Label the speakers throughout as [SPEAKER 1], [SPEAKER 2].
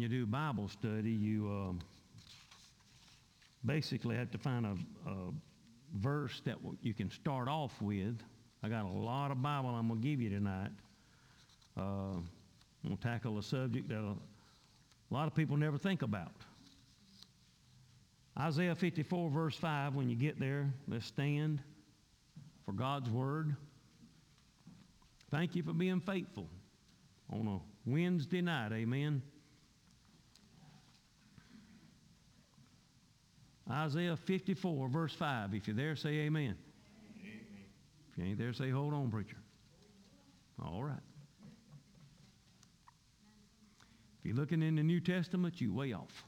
[SPEAKER 1] you do Bible study, you basically have to find a verse that you can start off with. I got a lot of Bible I'm going to give you tonight. I'm going to tackle a subject that a lot of people never think about. Isaiah 54, verse 5, when you get there, let's stand for God's word. Thank you for being faithful on a Wednesday night, amen. Isaiah 54, verse 5. If you're there, say amen. Amen. If you ain't there, say hold on, preacher. All right. If you're looking in the New Testament, you way off.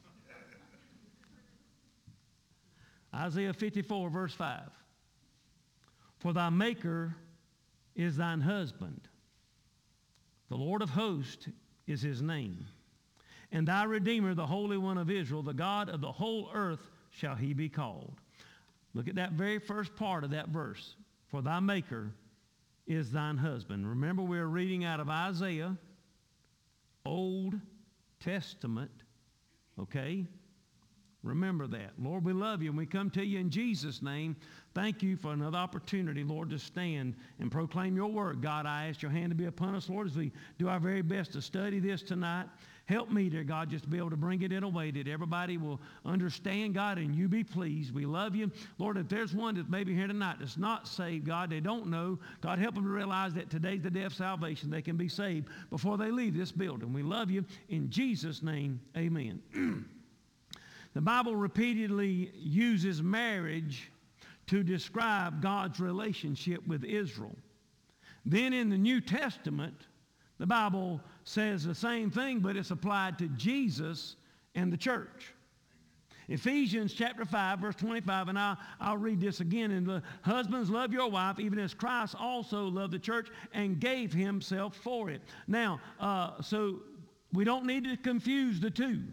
[SPEAKER 1] Isaiah 54, verse 5. For thy Maker is thine husband. The Lord of hosts is his name. And thy Redeemer, the Holy One of Israel, the God of the whole earth, shall he be called. Look at that very first part of that verse. For thy Maker is thine husband. Remember, we're reading out of Isaiah, Old Testament, okay? Remember that. Lord, we love you, and we come to you in Jesus' name. Thank you for another opportunity, Lord, to stand and proclaim your word. God, I ask your hand to be upon us, Lord, as we do our very best to study this tonight. Help me, dear God, just to be able to bring it in a way that everybody will understand, God, and you be pleased. We love you. Lord, if there's one that's maybe here tonight that's not saved, God, they don't know, God, help them to realize that today's the day of salvation. They can be saved before they leave this building. We love you. In Jesus' name, amen. The Bible repeatedly uses marriage to describe God's relationship with Israel. Then in the New Testament, the Bible says the same thing, but it's applied to Jesus and the church. Ephesians chapter 5, verse 25, and I'll read this again. And the husbands, love your wife, even as Christ also loved the church and gave himself for it. Now, so we don't need to confuse the two.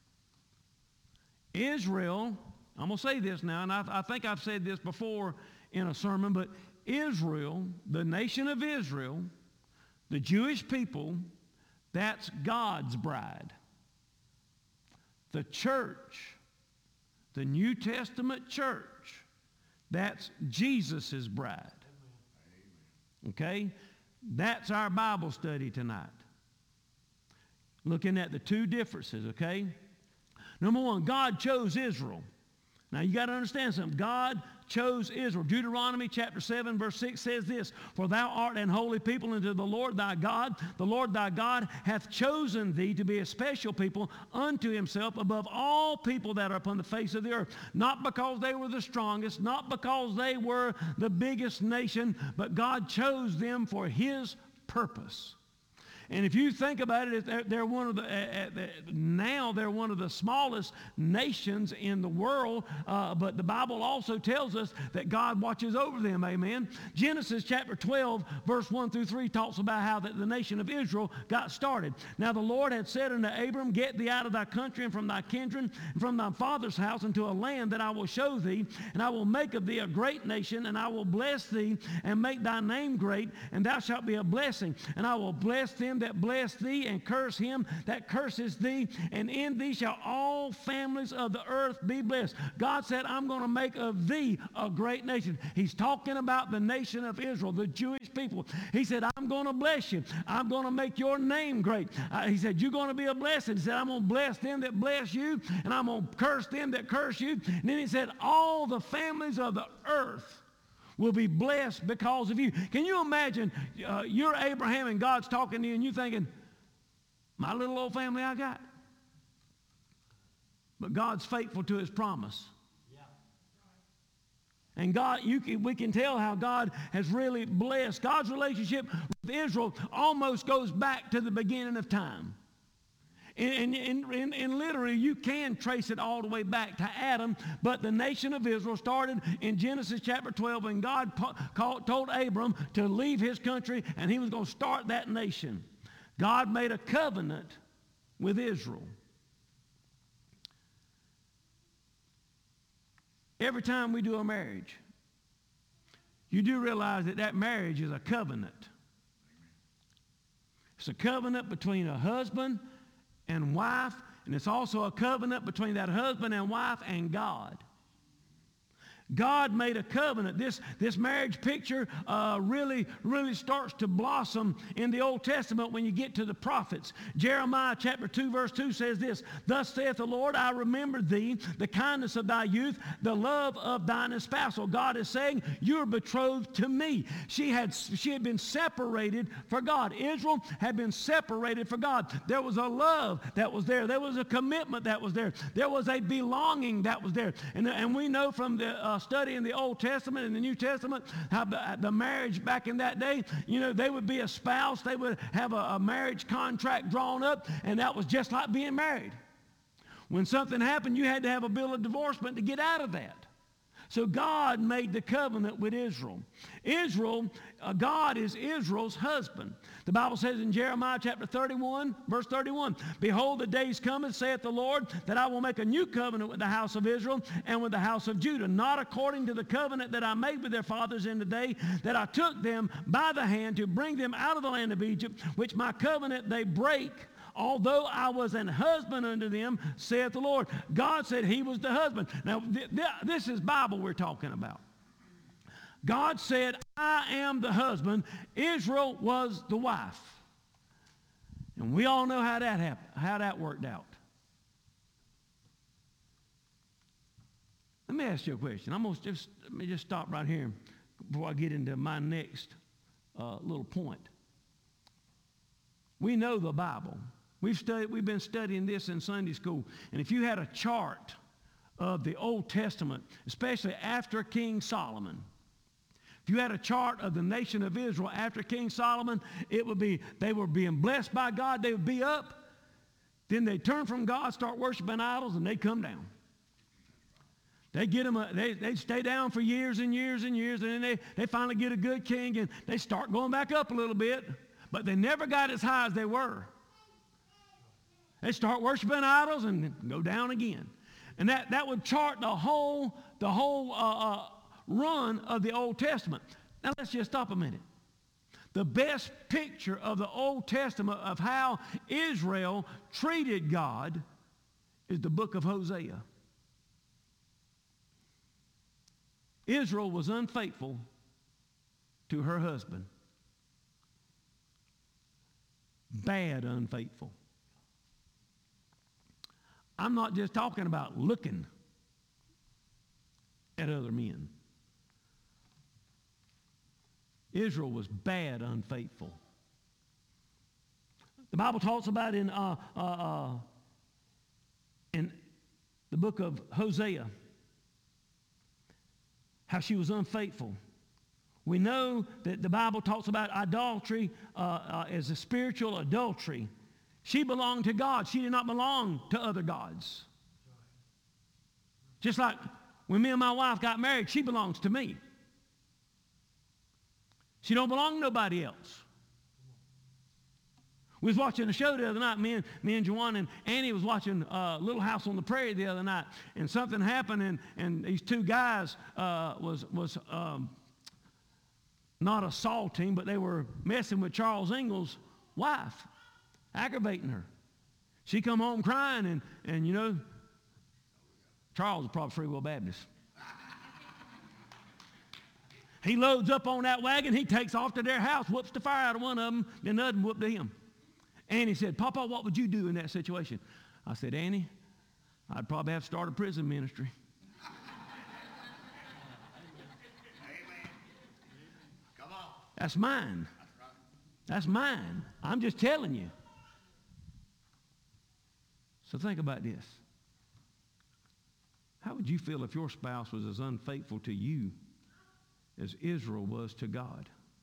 [SPEAKER 1] Israel, I'm going to say this now, and I think I've said this before in a sermon, but Israel, the nation of Israel, the Jewish people, that's God's bride. The church, the New Testament church, that's Jesus' bride. Okay? That's our Bible study tonight. Looking at the two differences, okay? Number one, God chose Israel. Now you got to understand something. God chose Israel. Deuteronomy chapter 7 verse 6 says this, for thou art an holy people unto the Lord thy God. The Lord thy God hath chosen thee to be a special people unto himself above all people that are upon the face of the earth. Not because they were the strongest, not because they were the biggest nation, but God chose them for his purpose. And if you think about it, they're one of now they're one of the smallest nations in the world, but the Bible also tells us that God watches over them, amen. Genesis chapter 12, verse 1 through 3 talks about how the nation of Israel got started. Now the Lord had said unto Abram, get thee out of thy country and from thy kindred and from thy father's house into a land that I will show thee, and I will make of thee a great nation, and I will bless thee and make thy name great, and thou shalt be a blessing, and I will bless them that bless thee, and curse him that curses thee, and in thee shall all families of the earth be blessed. God said, I'm going to make of thee a great nation. He's talking about the nation of Israel, the Jewish people. He said, I'm going to bless you. I'm going to make your name great. He said, you're going to be a blessing. He said, I'm going to bless them that bless you, and I'm going to curse them that curse you. And then he said, all the families of the earth will be blessed because of you. Can you imagine you're Abraham and God's talking to you and you thinking, my little old family I got? But God's faithful to his promise. Yeah. And God, we can tell how God has really blessed. God's relationship with Israel almost goes back to the beginning of time. And literally, you can trace it all the way back to Adam, but the nation of Israel started in Genesis chapter 12, and God told Abram to leave his country, and he was going to start that nation. God made a covenant with Israel. Every time we do a marriage, you do realize that that marriage is a covenant. It's a covenant between a husband and wife, and it's also a covenant between that husband and wife and God. God made a covenant. This marriage picture really starts to blossom in the Old Testament when you get to the prophets. Jeremiah chapter 2 verse 2 says this, "Thus saith the Lord, I remember thee, the kindness of thy youth, the love of thine espousal." God is saying, you're betrothed to me. She had been separated for God. Israel had been separated for God. There was a love that was there. There was a commitment that was there. There was a belonging that was there. And we know from the study in the Old Testament and the New Testament how the marriage back in that day, they would be a spouse. They would have a marriage contract drawn up, and that was just like being married. When something happened, you had to have a bill of divorcement to get out of that. So God made the covenant with Israel. God is Israel's husband. The Bible says in Jeremiah chapter 31, verse 31, "Behold, the days cometh, saith the Lord, that I will make a new covenant with the house of Israel and with the house of Judah, not according to the covenant that I made with their fathers in the day that I took them by the hand to bring them out of the land of Egypt, which my covenant they break, although I was an husband unto them, saith the Lord." God said he was the husband. Now, this is Bible we're talking about. God said, I am the husband. Israel was the wife. And we all know how that happened, how that worked out. Let me ask you a question. Let me just stop right here before I get into my next little point. We know the Bible. We've been studying this in Sunday school. And if you had a chart of the Old Testament, especially after King Solomon, if you had a chart of the nation of Israel after King Solomon, it would be they were being blessed by God. They would be up. Then they'd turn from God, start worshiping idols, and they'd come down. They'd stay down for years and years and years, and then they finally get a good king, and they start going back up a little bit. But they never got as high as they were. They start worshiping idols and go down again. And that would chart the whole run of the Old Testament. Now let's just stop a minute. The best picture of the Old Testament of how Israel treated God is the book of Hosea. Israel was unfaithful to her husband. Bad unfaithful. I'm not just talking about looking at other men. Israel was bad unfaithful. The Bible talks about in the book of Hosea how she was unfaithful. We know that the Bible talks about idolatry as a spiritual adultery. She belonged to God. She did not belong to other gods. Just like when me and my wife got married, she belongs to me. She don't belong to nobody else. We was watching a show the other night. Me and Juwan and Annie was watching Little House on the Prairie the other night, and something happened, and these two guys was not assaulting, but they were messing with Charles Ingles' wife, aggravating her. She come home crying, and Charles is probably Free Will Baptist. He loads up on that wagon. He takes off to their house, whoops the fire out of one of them, then the other one whooped to him. Annie said, "Papa, what would you do in that situation?" I said, "Annie, I'd probably have to start a prison ministry."
[SPEAKER 2] Amen. Come on.
[SPEAKER 1] That's mine.
[SPEAKER 2] That's right.
[SPEAKER 1] That's mine. I'm just telling you. So think about this. How would you feel if your spouse was as unfaithful to you as Israel was to God?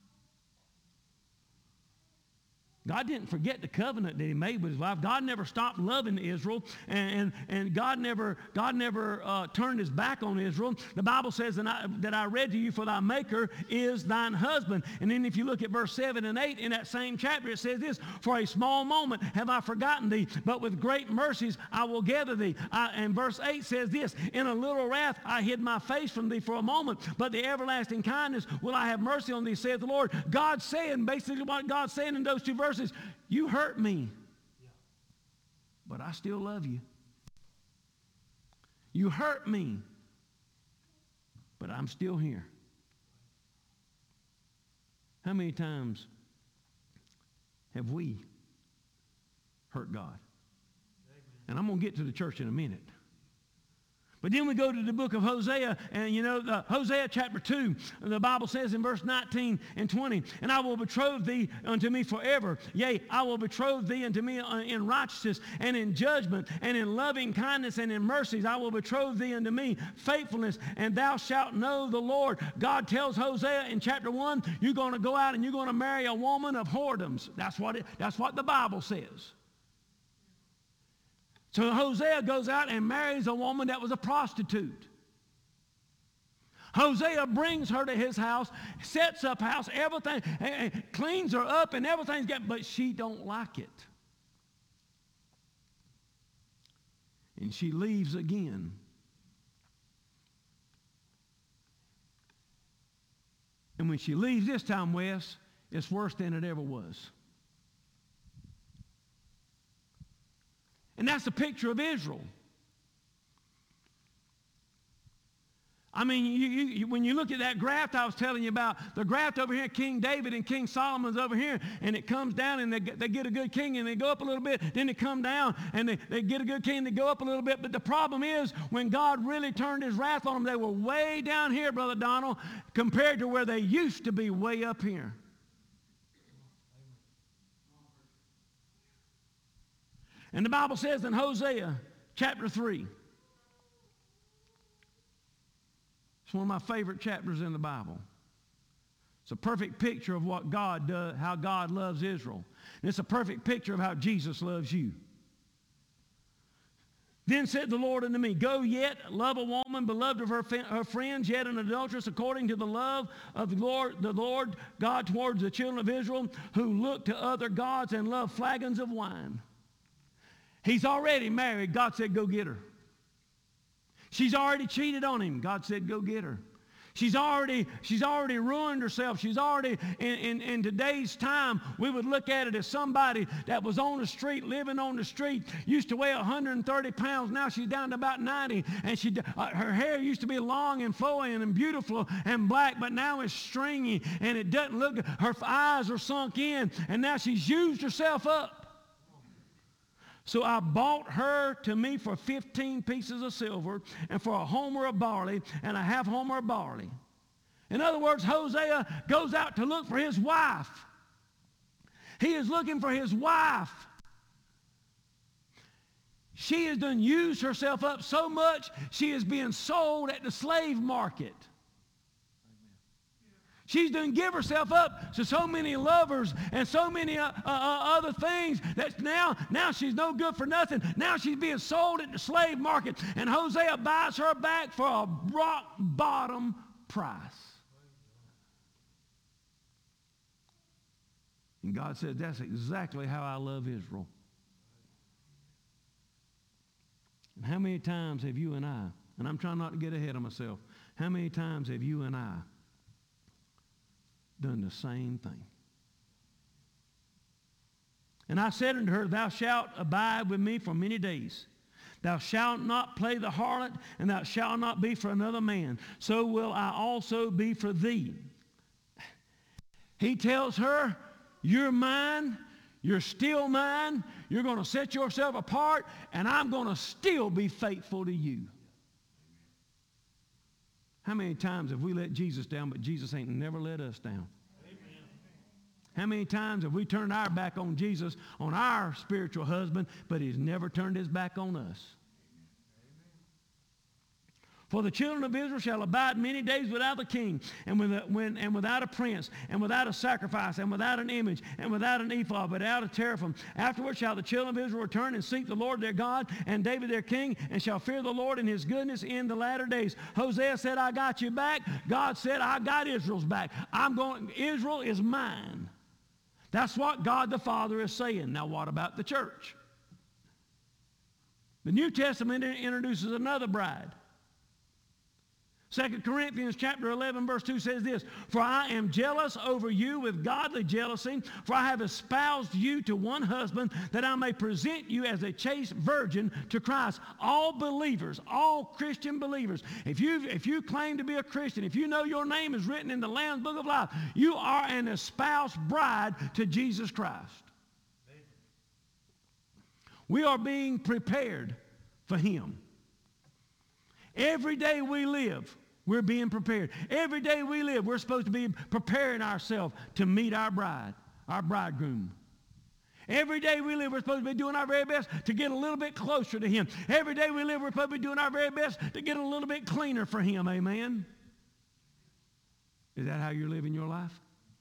[SPEAKER 1] God didn't forget the covenant that he made with his wife. God never stopped loving Israel, and God never turned his back on Israel. The Bible says that I read to you, for thy maker is thine husband. And then if you look at verse 7 and 8 in that same chapter, it says this, "For a small moment have I forgotten thee, but with great mercies I will gather thee." And verse 8 says this, "In a little wrath I hid my face from thee for a moment, but the everlasting kindness will I have mercy on thee, saith the Lord." God's saying, basically what God's saying in those two verses, you hurt me. but I still love you. You hurt me, but I'm still here. How many times have we hurt God? And I'm going to get to the church in a minute. But then we go to the book of Hosea, and you know, Hosea chapter 2, the Bible says in verse 19 and 20, and I will betroth thee unto me forever. Yea, I will betroth thee unto me in righteousness and in judgment and in loving kindness and in mercies. I will betroth thee unto me faithfulness, and thou shalt know the Lord. God tells Hosea in chapter 1, you're going to go out and you're going to marry a woman of whoredoms. That's what the Bible says. So Hosea goes out and marries a woman that was a prostitute. Hosea brings her to his house, sets up house, everything, and cleans her up and everything's good, but she don't like it. And she leaves again. And when she leaves this time, Wes, it's worse than it ever was. And that's a picture of Israel. I mean, when you look at that graft I was telling you about, the graft over here, King David and King Solomon's over here, and it comes down and they get a good king and they go up a little bit, then they come down and they get a good king and they go up a little bit. But the problem is when God really turned his wrath on them, they were way down here, Brother Donald, compared to where they used to be way up here. And the Bible says in Hosea chapter 3, it's one of my favorite chapters in the Bible. It's a perfect picture of what God does, how God loves Israel. And it's a perfect picture of how Jesus loves you. Then said the Lord unto me, go yet, love a woman beloved of her friends, yet an adulteress, according to the love of the Lord God towards the children of Israel, who look to other gods and love flagons of wine. He's already married. God said, go get her. She's already cheated on him. God said, go get her. She's already ruined herself. She's already, in today's time, we would look at it as somebody that was on the street, living on the street, used to weigh 130 pounds. Now she's down to about 90. And her hair used to be long and flowing and beautiful and black, but now it's stringy and it doesn't look good. Her eyes are sunk in, and now she's used herself up. So I bought her to me for 15 pieces of silver and for a homer of barley and a half homer of barley. In other words, Hosea goes out to look for his wife. He is looking for his wife. She has done used herself up so much, she is being sold at the slave market. She's done give herself up to so many lovers and so many other things that now she's no good for nothing. Now she's being sold at the slave market. And Hosea buys her back for a rock bottom price. And God said, that's exactly how I love Israel. And how many times have you and I, and I'm trying not to get ahead of myself, how many times have you and I done the same thing? And I said unto her, thou shalt abide with me for many days. Thou shalt not play the harlot, and thou shalt not be for another man. So will I also be for thee. He tells her, you're mine. You're still mine. You're going to set yourself apart, and I'm going to still be faithful to you. How many times have we let Jesus down, but Jesus ain't never let us down? Amen. How many times have we turned our back on Jesus, on our spiritual husband, but he's never turned his back on us? For the children of Israel shall abide many days without a king, and without a prince, and without a sacrifice, and without an image, and without an ephod, without a teraphim. Afterward shall the children of Israel return and seek the Lord their God, and David their king, and shall fear the Lord and his goodness in the latter days. Hosea said, I got you back. God said, I got Israel's back. Israel is mine. That's what God the Father is saying. Now what about the church? The New Testament introduces another bride. 2 Corinthians chapter 11 verse 2 says this, for I am jealous over you with godly jealousy, for I have espoused you to one husband, that I may present you as a chaste virgin to Christ. All believers, all Christian believers, if you claim to be a Christian, if you know your name is written in the Lamb's Book of Life, you are an espoused bride to Jesus Christ. We are being prepared for him. Every day we live, we're being prepared. Every day we live, we're supposed to be preparing ourselves to meet our bride, our bridegroom. Every day we live, we're supposed to be doing our very best to get a little bit closer to him. Every day we live, we're supposed to be doing our very best to get a little bit cleaner for him. Amen? Is that how you're living your life?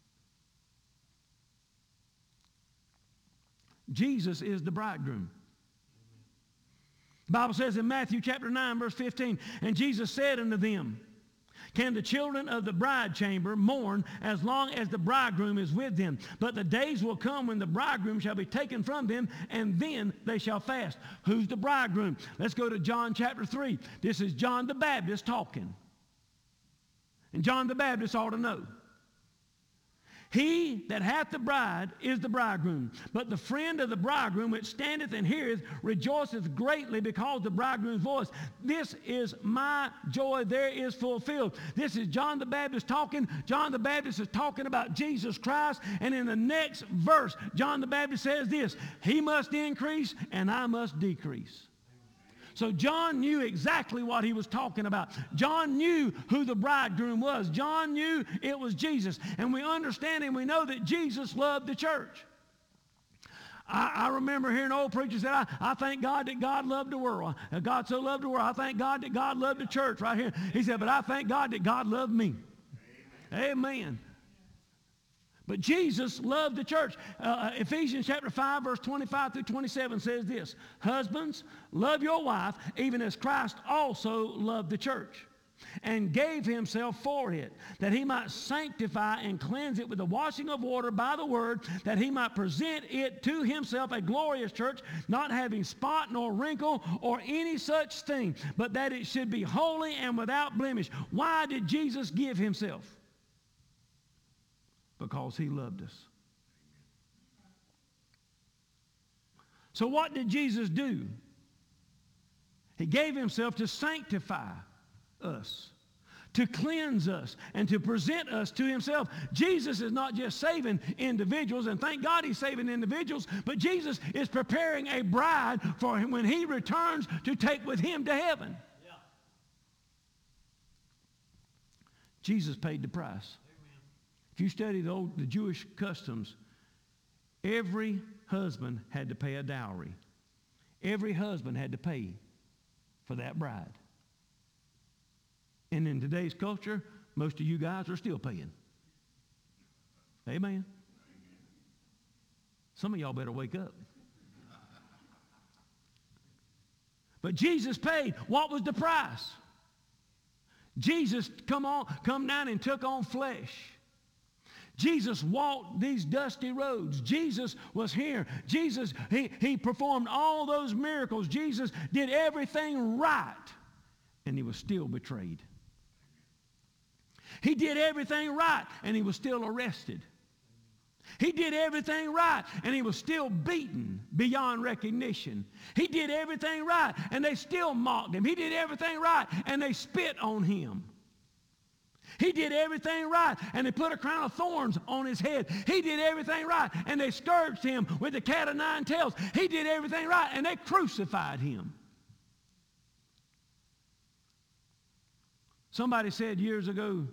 [SPEAKER 1] Jesus is the bridegroom. The Bible says in Matthew chapter 9, verse 15, and Jesus said unto them, can the children of the bride chamber mourn as long as the bridegroom is with them? But the days will come when the bridegroom shall be taken from them, and then they shall fast. Who's the bridegroom? Let's go to John chapter 3. This is John the Baptist talking. And John the Baptist ought to know. He that hath the bride is the bridegroom. But the friend of the bridegroom which standeth and heareth rejoiceth greatly because the bridegroom's voice. This is my joy, there is fulfilled. This is John the Baptist talking. John the Baptist is talking about Jesus Christ. And in the next verse, John the Baptist says this, he must increase and I must decrease. So John knew exactly what he was talking about. John knew who the bridegroom was. John knew it was Jesus. And we understand and we know that Jesus loved the church. I remember hearing old preachers say, I thank God that God loved the world. God so loved the world. I thank God that God loved the church right here. He said, but I thank God that God loved me. Amen. Amen. But Jesus loved the church. Ephesians chapter 5, verse 25 through 27 says this, husbands, love your wife, even as Christ also loved the church, and gave himself for it, that he might sanctify and cleanse it with the washing of water by the word, that he might present it to himself a glorious church, not having spot nor wrinkle or any such thing, but that it should be holy and without blemish. Why did Jesus give himself? Because he loved us. So what did Jesus do? He gave himself to sanctify us, to cleanse us, and to present us to himself. Jesus is not just saving individuals, and thank God he's saving individuals, but Jesus is preparing a bride for him when he returns to take with him to heaven. Yeah. Jesus paid the price. If you study the Jewish customs, every husband had to pay a dowry. Every husband had to pay for that bride. And in today's culture, most of you guys are still paying. Amen. Some of y'all better wake up. But Jesus paid. What was the price? Jesus come down and took on flesh. Jesus walked these dusty roads. Jesus was here. Jesus, he performed all those miracles. Jesus did everything right, and he was still betrayed. He did everything right, and he was still arrested. He did everything right, and he was still beaten beyond recognition. He did everything right, and they still mocked him. He did everything right, and they spit on him. He did everything right, and they put a crown of thorns on his head. He did everything right, and they scourged him with the cat of nine tails. He did everything right, and they crucified him. Somebody said years ago,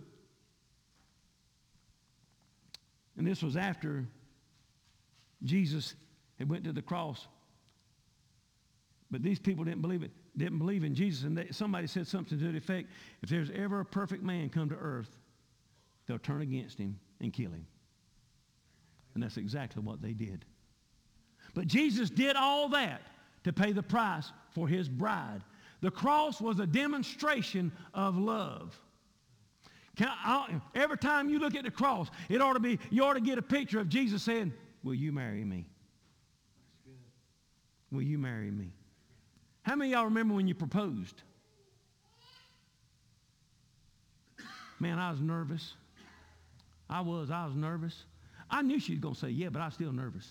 [SPEAKER 1] and this was after Jesus had went to the cross, but these people didn't believe in Jesus, and somebody said something to the effect, if there's ever a perfect man come to earth, they'll turn against him and kill him. And that's exactly what they did. But Jesus did all that to pay the price for his bride. The cross was a demonstration of love. Every time you look at the cross, you ought to get a picture of Jesus saying, will you marry me? Will you marry me? How many of y'all remember when you proposed? Man, I was nervous. I was nervous. I knew she was going to say yeah, but I was still nervous.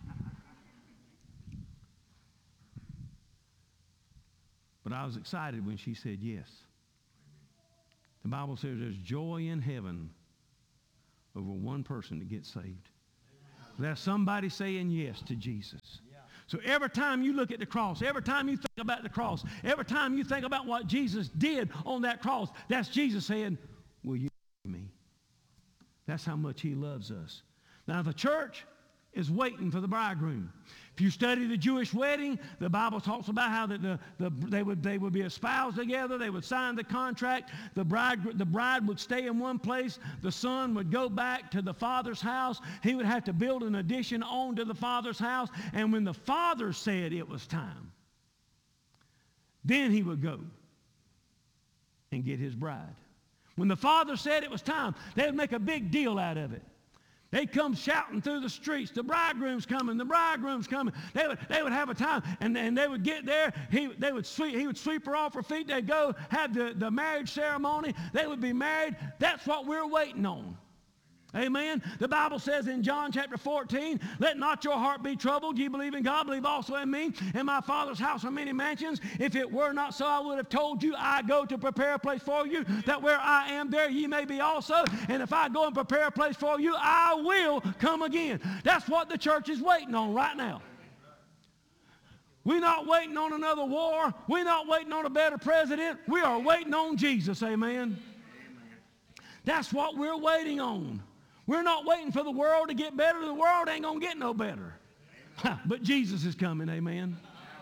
[SPEAKER 1] But I was excited when she said yes. The Bible says there's joy in heaven over one person that gets saved. There's somebody saying yes to Jesus. So every time you look at the cross, every time you think about the cross, every time you think about what Jesus did on that cross, that's Jesus saying, will you marry me? That's how much he loves us. Now the church is waiting for the bridegroom. If you study the Jewish wedding, the Bible talks about how that they would be espoused together. They would sign the contract. The bride would stay in one place. The son would go back to the father's house. He would have to build an addition onto the father's house. And when the father said it was time, then he would go and get his bride. When the father said it was time, they would make a big deal out of it. They'd come shouting through the streets, the bridegroom's coming, the bridegroom's coming. They would have a time, and they would get there. He would sweep her off her feet. They'd go have the marriage ceremony. They would be married. That's what we're waiting on. Amen. The Bible says in John chapter 14, let not your heart be troubled. Ye believe in God, believe also in me. In my Father's house are many mansions. If it were not so, I would have told you, I go to prepare a place for you, that where I am, there ye may be also. And if I go and prepare a place for you, I will come again. That's what the church is waiting on right now. We're not waiting on another war. We're not waiting on a better president. We are waiting on Jesus. Amen. That's what we're waiting on. We're not waiting for the world to get better. The world ain't going to get no better. But Jesus is coming, amen.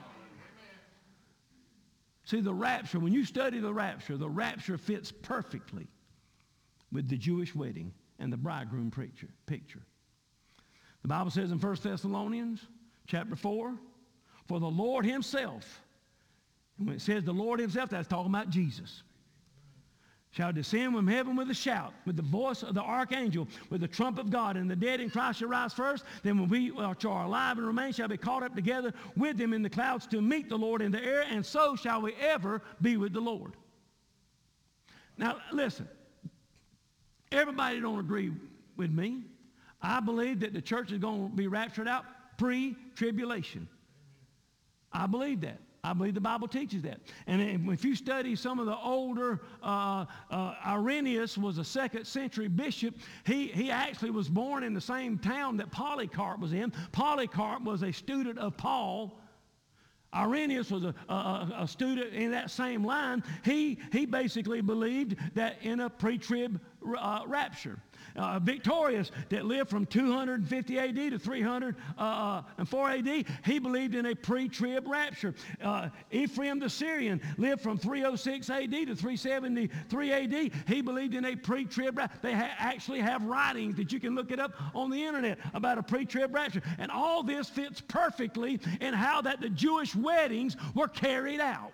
[SPEAKER 1] See, the rapture, when you study the rapture fits perfectly with the Jewish wedding and the bridegroom picture. The Bible says in 1 Thessalonians chapter 4, for the Lord himself, and when it says the Lord himself, that's talking about Jesus, shall descend from heaven with a shout, with the voice of the archangel, with the trump of God, and the dead in Christ shall rise first. Then when we which are alive and remain shall be caught up together with them in the clouds to meet the Lord in the air, and so shall we ever be with the Lord. Now, listen. Everybody don't agree with me. I believe that the church is going to be raptured out pre-tribulation. I believe that. I believe the Bible teaches that. And if you study some of the older, Irenaeus was a 2nd century bishop. He actually was born in the same town that Polycarp was in. Polycarp was a student of Paul. Irenaeus was a student in that same line. He basically believed that in a pre-trib rapture. Victorius, that lived from 250 AD to 304 AD, he believed in a pre-trib rapture. Ephraim the Syrian lived from 306 AD to 373 AD. He believed in a pre-trib rapture. They actually have writings that you can look it up on the internet about a pre-trib rapture. And all this fits perfectly in how that the Jewish weddings were carried out.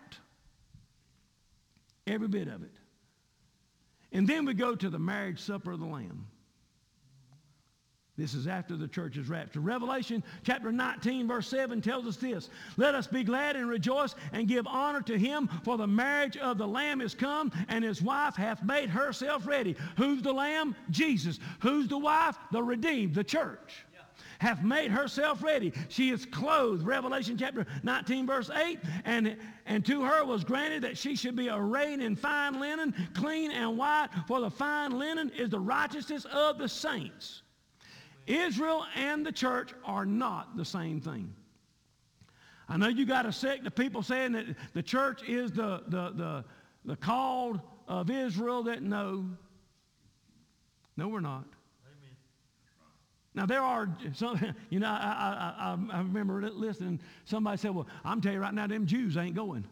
[SPEAKER 1] Every bit of it. And then we go to the marriage supper of the Lamb. This is after the church's rapture. Revelation chapter 19 verse 7 tells us this. Let us be glad and rejoice and give honor to him, for the marriage of the Lamb is come, and his wife hath made herself ready. Who's the Lamb? Jesus. Who's the wife? The redeemed, the church. Hath made herself ready. She is clothed, Revelation chapter 19 verse 8, and to her was granted that she should be arrayed in fine linen, clean and white, for the fine linen is the righteousness of the saints. Israel and the church are not the same thing. I know you got a sect of people saying that the church is the called of Israel. That no, we're not. Now, there are some, you know, I remember listening, somebody said, well, I'm telling you right now, them Jews ain't going.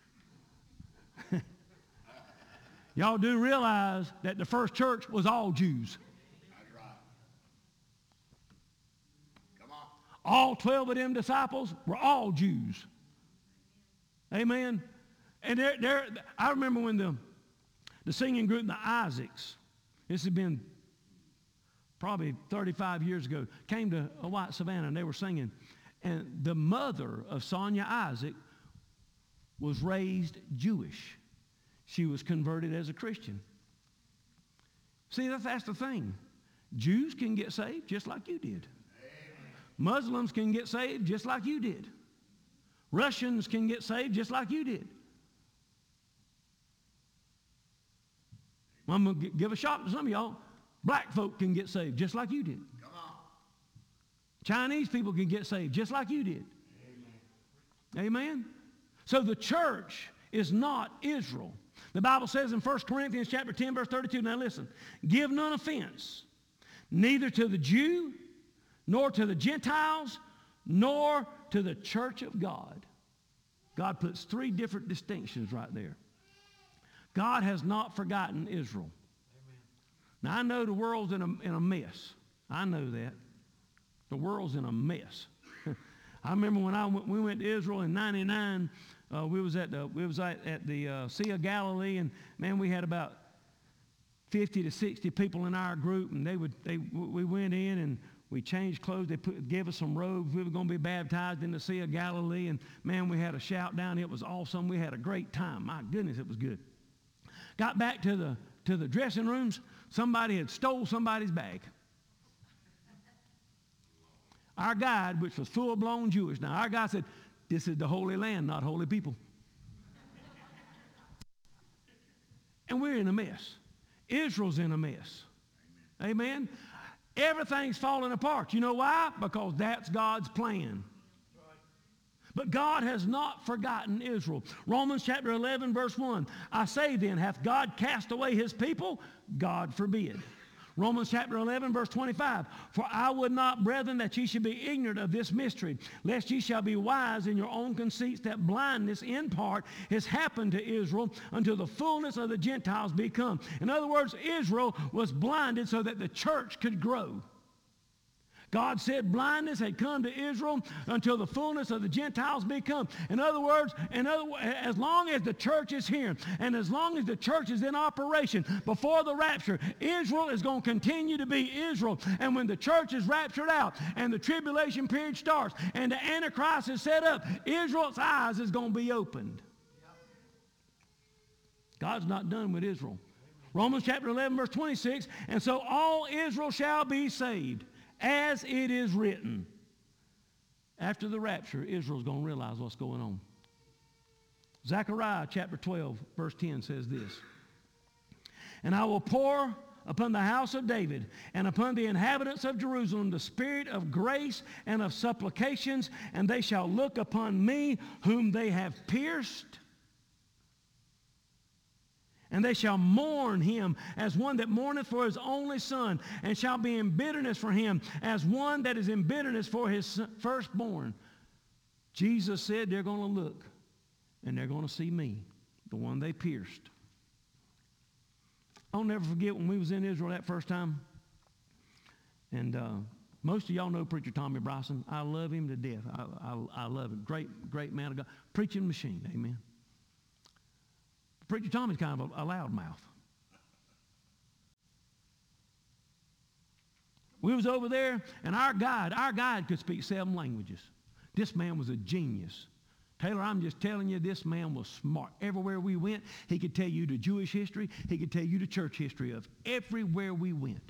[SPEAKER 1] Y'all do realize that the first church was all Jews.
[SPEAKER 2] That's right. Come on.
[SPEAKER 1] All 12 of them disciples were all Jews. Amen. And I remember when the singing group, the Isaacs, this had been probably 35 years ago, came to a White Savannah and they were singing. And the mother of Sonia Isaac was raised Jewish. She was converted as a Christian. See, that's the thing. Jews can get saved just like you did. Muslims can get saved just like you did. Russians can get saved just like you did. I'm going to give a shock to some of y'all. Black folk can get saved just like you did.
[SPEAKER 2] Come on.
[SPEAKER 1] Chinese people can get saved just like you did. Amen? So the church is not Israel. The Bible says in 1 Corinthians chapter 10, verse 32, now listen, give none offense, neither to the Jew, nor to the Gentiles, nor to the church of God. God puts three different distinctions right there. God has not forgotten Israel. Amen. Now, I know the world's in a mess. I know that. The world's in a mess. I remember when we went to Israel in 99, we was at the Sea of Galilee, and man, we had about 50 to 60 people in our group, and we went in and we changed clothes. They gave us some robes. We were going to be baptized in the Sea of Galilee, and man, we had a shout down. It was awesome. We had a great time. My goodness, it was good. Got back to the dressing rooms. Somebody had stole somebody's bag. Our guide, which was full-blown Jewish. Now, our guy said, this is the Holy Land, not holy people. And we're in a mess. Israel's in a mess. Amen? Everything's falling apart. You know why? Because that's God's plan. But God has not forgotten Israel. Romans chapter 11, verse 1. I say then, hath God cast away his people? God forbid. Romans chapter 11, verse 25. For I would not, brethren, that ye should be ignorant of this mystery, lest ye shall be wise in your own conceits, that blindness in part has happened to Israel until the fullness of the Gentiles be come. In other words, Israel was blinded so that the church could grow. God said blindness had come to Israel until the fullness of the Gentiles be come. In other words, as long as the church is here and as long as the church is in operation before the rapture, Israel is going to continue to be Israel. And when the church is raptured out and the tribulation period starts and the Antichrist is set up, Israel's eyes is going to be opened. God's not done with Israel. Romans chapter 11, verse 26, and so all Israel shall be saved, as it is written. After the rapture, Israel's going to realize what's going on. Zechariah chapter 12, verse 10 says this. And I will pour upon the house of David and upon the inhabitants of Jerusalem the spirit of grace and of supplications, and they shall look upon me whom they have pierced. And they shall mourn him as one that mourneth for his only son, and shall be in bitterness for him as one that is in bitterness for his firstborn. Jesus said they're going to look, and they're going to see me, the one they pierced. I'll never forget when we was in Israel that first time. And most of y'all know Preacher Tommy Bryson. I love him to death. I love him. Great man of God. Preaching machine, amen. Preacher Tommy's kind of a loudmouth. We was over there, and our guide could speak 7 languages. This man was a genius. Taylor, I'm just telling you, this man was smart. Everywhere we went, he could tell you the Jewish history. He could tell you the church history of everywhere we went.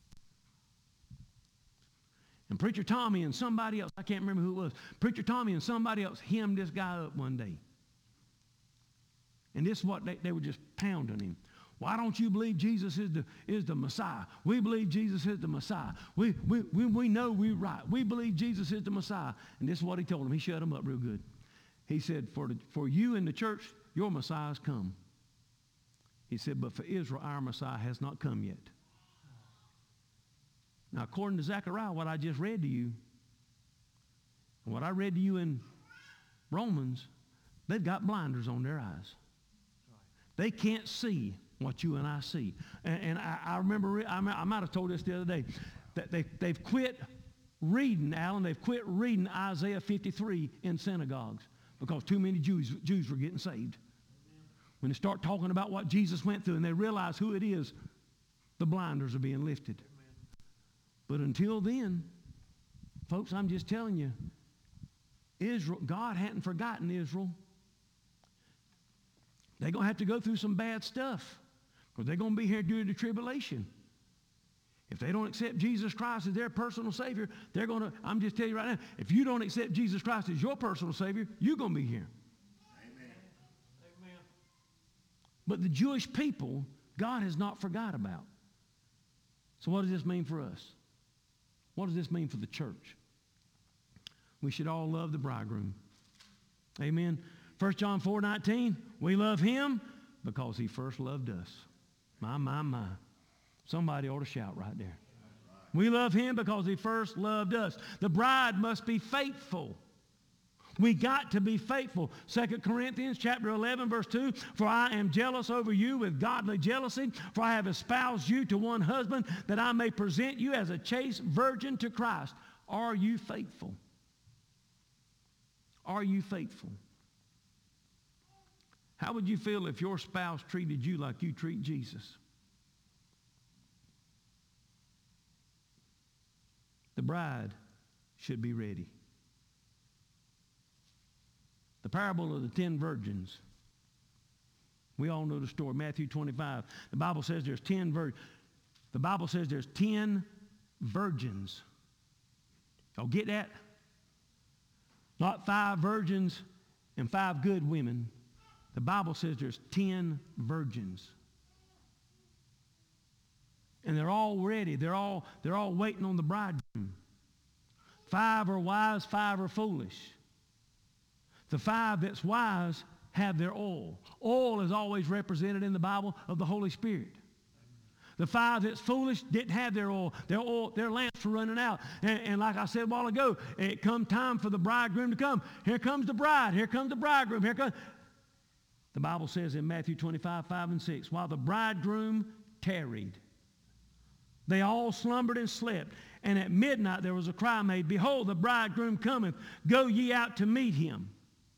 [SPEAKER 1] And Preacher Tommy and somebody else, I can't remember who it was, Preacher Tommy and somebody else hemmed this guy up one day. And this is what they were just pounding him. Why don't you believe Jesus is the Messiah? We believe Jesus is the Messiah. We know we're right. We believe Jesus is the Messiah. And this is what he told him. He shut him up real good. He said, for you in the church, your Messiah has come. He said, but for Israel, our Messiah has not come yet. Now, according to Zechariah, what I just read to you, and what I read to you in Romans, they've got blinders on their eyes. They can't see what you and I see. And I remember, I might have told this the other day, that they've quit reading, Alan, they've quit reading Isaiah 53 in synagogues because too many Jews were getting saved. When they start talking about what Jesus went through and they realize who it is, the blinders are being lifted. But until then, folks, I'm just telling you, Israel, God hadn't forgotten Israel. They're going to have to go through some bad stuff because they're going to be here during the tribulation. If they don't accept Jesus Christ as their personal Savior, they're going to, I'm just telling you right now, if you don't accept Jesus Christ as your personal Savior, you're going to be here.
[SPEAKER 2] Amen.
[SPEAKER 1] Amen. But the Jewish people, God has not forgot about. So what does this mean for us? What does this mean for the church? We should all love the bridegroom. Amen. 1 John 4:19, we love him because he first loved us. My, my, my. Somebody ought to shout right there. We love him because he first loved us. The bride must be faithful. We got to be faithful. 2 Corinthians chapter 11, verse 2, for I am jealous over you with godly jealousy, for I have espoused you to one husband, that I may present you as a chaste virgin to Christ. Are you faithful? Are you faithful? How would you feel if your spouse treated you like you treat Jesus? The bride should be ready. The parable of the 10 virgins. We all know the story, Matthew 25. The Bible says there's 10 virgins. The Bible says there's 10 virgins. Y'all get that? Not 5 virgins and 5 good women. The Bible says there's 10 virgins. And they're all ready. They're all waiting on the bridegroom. 5 are wise, 5 are foolish. The 5 that's wise have their oil. Oil is always represented in the Bible of the Holy Spirit. The 5 that's foolish didn't have their oil. Their lamps were running out. And like I said a while ago, it come time for the bridegroom to come. Here comes the bride. Here comes the bridegroom. Here comes. The Bible says in Matthew 25, 5 and 6, while the bridegroom tarried, they all slumbered and slept. And at midnight there was a cry made, behold, the bridegroom cometh. Go ye out to meet him.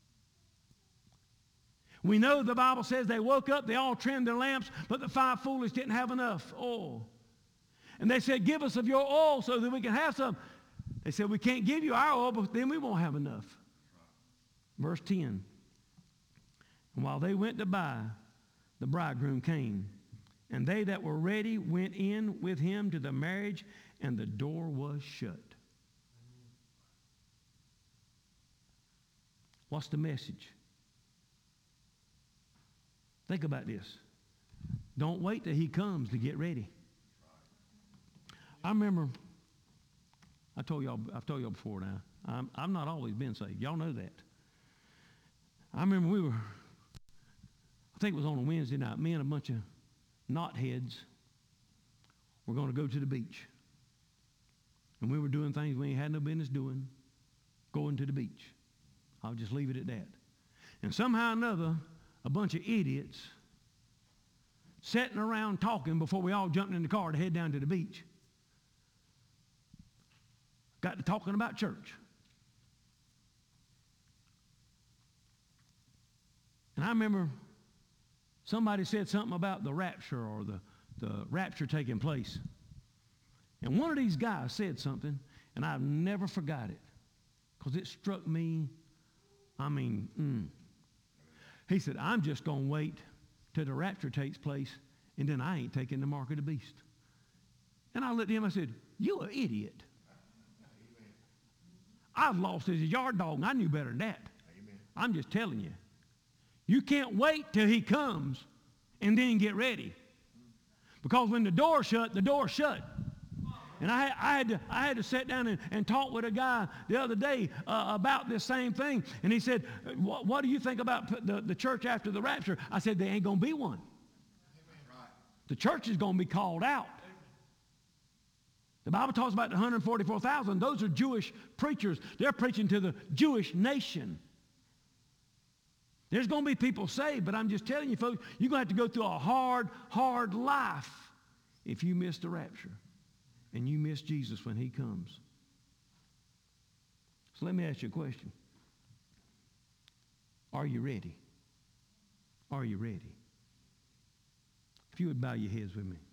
[SPEAKER 1] We know the Bible says they woke up, they all trimmed their lamps, but the 5 foolish didn't have enough oil. And they said, give us of your oil so that we can have some. They said, we can't give you our oil, but then we won't have enough. Verse 10. And while they went to buy, the bridegroom came. And they that were ready went in with him to the marriage, and the door was shut. What's the message? Think about this. Don't wait till he comes to get ready. I remember, I've told y'all before now, I've not always been saved. Y'all know that. I remember I think it was on a Wednesday night, me and a bunch of knotheads were going to go to the beach. And we were doing things we ain't had no business doing, going to the beach. I'll just leave it at that. And somehow or another, a bunch of idiots sitting around talking before we all jumped in the car to head down to the beach got to talking about church. And I remember somebody said something about the rapture or the rapture taking place. And one of these guys said something, and I've never forgot it because it struck me. He said, I'm just going to wait till the rapture takes place, and then I ain't taking the mark of the beast. And I looked at him, I said, you an idiot. I've lost as a yard dog, and I knew better than that. Amen. I'm just telling you. You can't wait till he comes and then get ready. Because when the door's shut, the door's shut. And I had to sit down and talk with a guy the other day about this same thing. And he said, what do you think about the church after the rapture? I said, there ain't going to be one. Right. The church is going to be called out. The Bible talks about the 144,000. Those are Jewish preachers. They're preaching to the Jewish nation. There's going to be people saved, but I'm just telling you, folks, you're going to have to go through a hard, hard life if you miss the rapture and you miss Jesus when he comes. So let me ask you a question. Are you ready? Are you ready? If you would bow your heads with me.